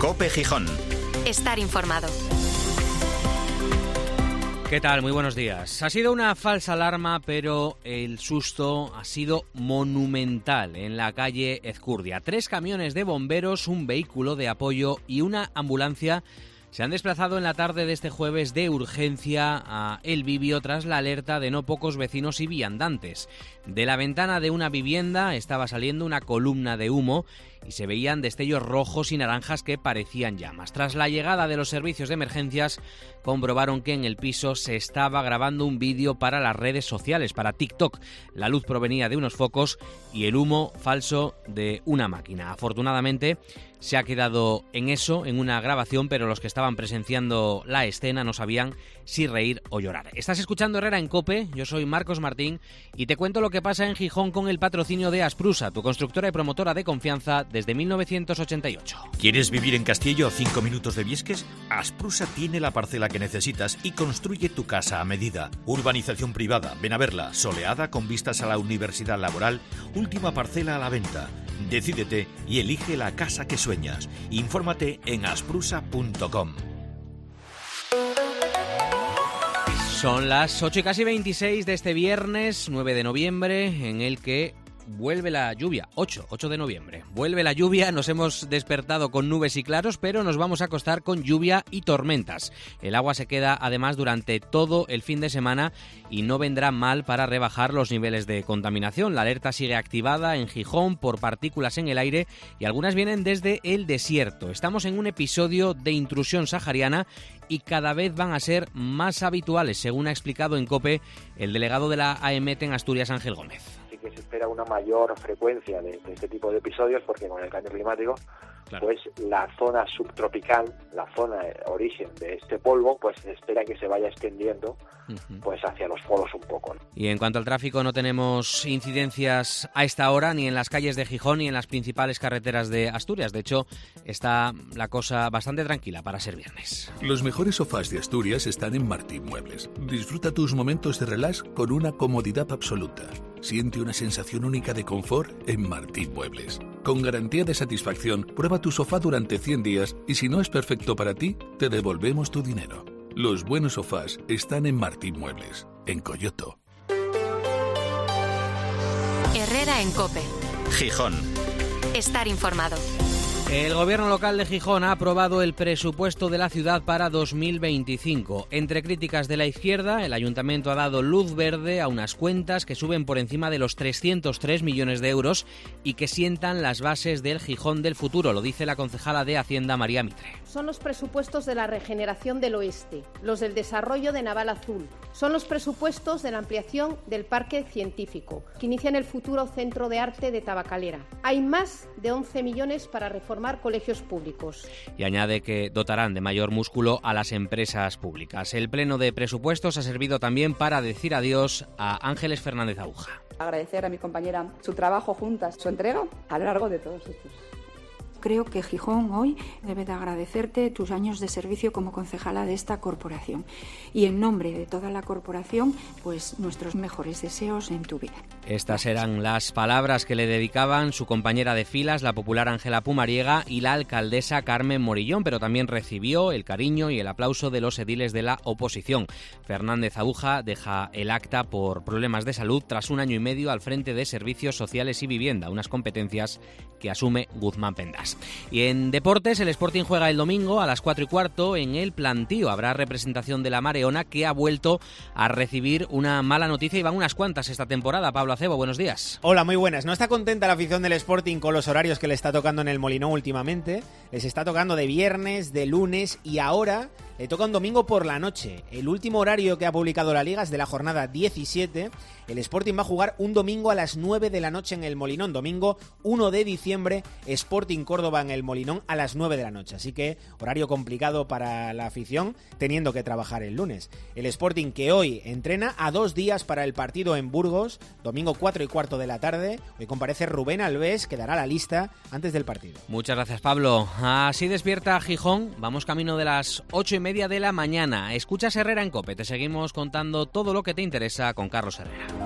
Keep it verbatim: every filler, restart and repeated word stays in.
COPE Gijón. Estar informado. ¿Qué tal? Muy buenos días. Ha sido una falsa alarma, pero el susto ha sido monumental en la calle Ezcurdia. Tres camiones de bomberos, un vehículo de apoyo y una ambulancia se han desplazado en la tarde de este jueves de urgencia a El Bibio tras la alerta de no pocos vecinos y viandantes. De la ventana de una vivienda estaba saliendo una columna de humo y se veían destellos rojos y naranjas que parecían llamas. Tras la llegada de los servicios de emergencias, comprobaron que en el piso se estaba grabando un vídeo para las redes sociales, para TikTok. La luz provenía de unos focos y el humo falso de una máquina. Afortunadamente, se ha quedado en eso, en una grabación, pero los que estaban presenciando la escena no sabían si reír o llorar. Estás escuchando Herrera en COPE, yo soy Marcos Martín y te cuento lo que pasa en Gijón con el patrocinio de Asprusa, tu constructora y promotora de confianza desde mil novecientos ochenta y ocho. ¿Quieres vivir en Castillo a cinco minutos de Viesques? Asprusa tiene la parcela que necesitas y construye tu casa a medida. Urbanización privada, ven a verla, soleada con vistas a la Universidad Laboral, última parcela a la venta. Decídete y elige la casa que sueñas. Infórmate en asprusa punto com. Son las ocho y casi veintiséis de este viernes nueve de noviembre, en el que vuelve la lluvia. ocho de noviembre. Vuelve la lluvia, nos hemos despertado con nubes y claros, pero nos vamos a acostar con lluvia y tormentas. El agua se queda además durante todo el fin de semana y no vendrá mal para rebajar los niveles de contaminación. La alerta sigue activada en Gijón por partículas en el aire y algunas vienen desde el desierto. Estamos en un episodio de intrusión sahariana y cada vez van a ser más habituales, según ha explicado en COPE el delegado de la A E M E T en Asturias, Ángel Gómez. Que se espera una mayor frecuencia de, de este tipo de episodios porque con el cambio climático, claro, pues la zona subtropical, la zona de origen de este polvo, pues se espera que se vaya extendiendo uh-huh. pues hacia los polos un poco, ¿no? Y en cuanto al tráfico, no tenemos incidencias a esta hora ni en las calles de Gijón ni en las principales carreteras de Asturias. De hecho, está la cosa bastante tranquila para ser viernes. Los mejores sofás de Asturias están en Martín Muebles. Disfruta tus momentos de relax con una comodidad absoluta. Siente una sensación única de confort en Martín Muebles. Con garantía de satisfacción, prueba tu sofá durante cien días y si no es perfecto para ti, te devolvemos tu dinero. Los buenos sofás están en Martín Muebles, en Coyoto. Herrera en COPE. Gijón. Estar informado. El gobierno local de Gijón ha aprobado el presupuesto de la ciudad para dos mil veinticinco. Entre críticas de la izquierda, el ayuntamiento ha dado luz verde a unas cuentas que suben por encima de los trescientos tres millones de euros y que sientan las bases del Gijón del futuro, lo dice la concejala de Hacienda, María Mitre. Son los presupuestos de la regeneración del oeste, los del desarrollo de Naval Azul, son los presupuestos de la ampliación del parque científico, que inician el futuro Centro de Arte de Tabacalera. Hay más de once millones para reformar colegios públicos. Y añade que dotarán de mayor músculo a las empresas públicas. El pleno de presupuestos ha servido también para decir adiós a Ángeles Fernández Aguja. Agradecer a mi compañera su trabajo juntas, su entrega a lo largo de todos estos. Creo que Gijón hoy debe de agradecerte tus años de servicio como concejala de esta corporación. Y en nombre de toda la corporación, pues nuestros mejores deseos en tu vida. Estas eran las palabras que le dedicaban su compañera de filas, la popular Ángela Pumariega, y la alcaldesa Carmen Morillón, pero también recibió el cariño y el aplauso de los ediles de la oposición. Fernández Aguja deja el acta por problemas de salud tras un año y medio al frente de Servicios Sociales y Vivienda, unas competencias que asume Guzmán Pendas. Y en deportes, el Sporting juega el domingo a las cuatro y cuarto en el Plantío. Habrá representación de la Mareona, que ha vuelto a recibir una mala noticia y van unas cuantas esta temporada. Pablo Acebo, buenos días. Hola, muy buenas. No está contenta la afición del Sporting con los horarios que le está tocando en el Molinón últimamente. Les está tocando de viernes, de lunes y ahora le toca un domingo por la noche. El último horario que ha publicado la Liga es de la jornada diecisiete. El Sporting va a jugar un domingo a las nueve de la noche en el Molinón. Domingo uno de diciembre, Sporting Córdoba en el Molinón a las nueve de la noche. Así que horario complicado para la afición, teniendo que trabajar el lunes. El Sporting, que hoy entrena a dos días para el partido en Burgos, domingo cuatro y cuarto de la tarde. Hoy comparece Rubén Alves, que dará la lista antes del partido. Muchas gracias, Pablo. Así despierta Gijón. Vamos camino de las ocho y media de la mañana. Escuchas Herrera en COPE. Te seguimos contando todo lo que te interesa con Carlos Herrera.